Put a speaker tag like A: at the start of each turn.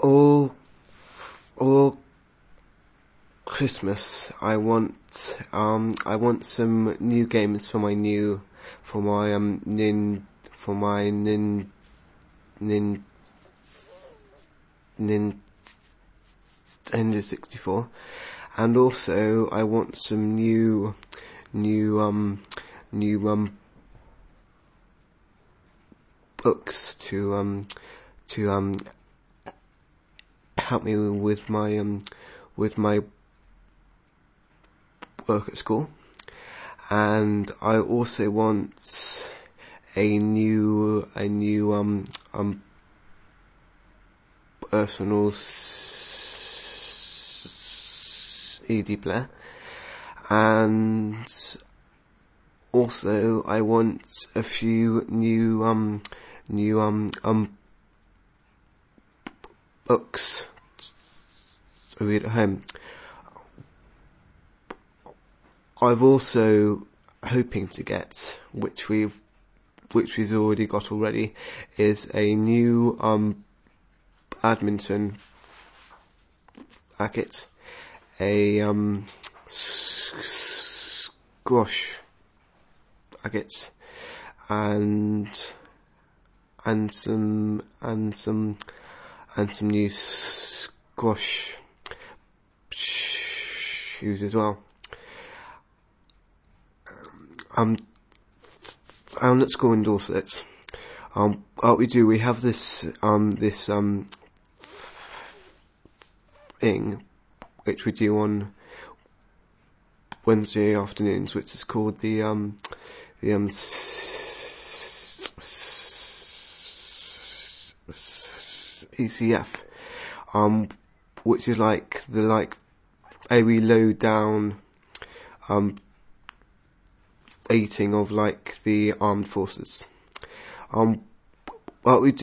A: all all Christmas I want some new games for my Nintendo 64, and also I want some new books to help me with my work at school. And I also want a new personal CD player, and also I want a few new books to read at home. I've also hoping to get, which we've already got already, is a new badminton racket, a squash racket, and some new squash shoes as well. At school in Dorset, we have this thing which we do on Wednesday afternoons, which is called the ECF, which is like a reload down rating of like the armed forces. What we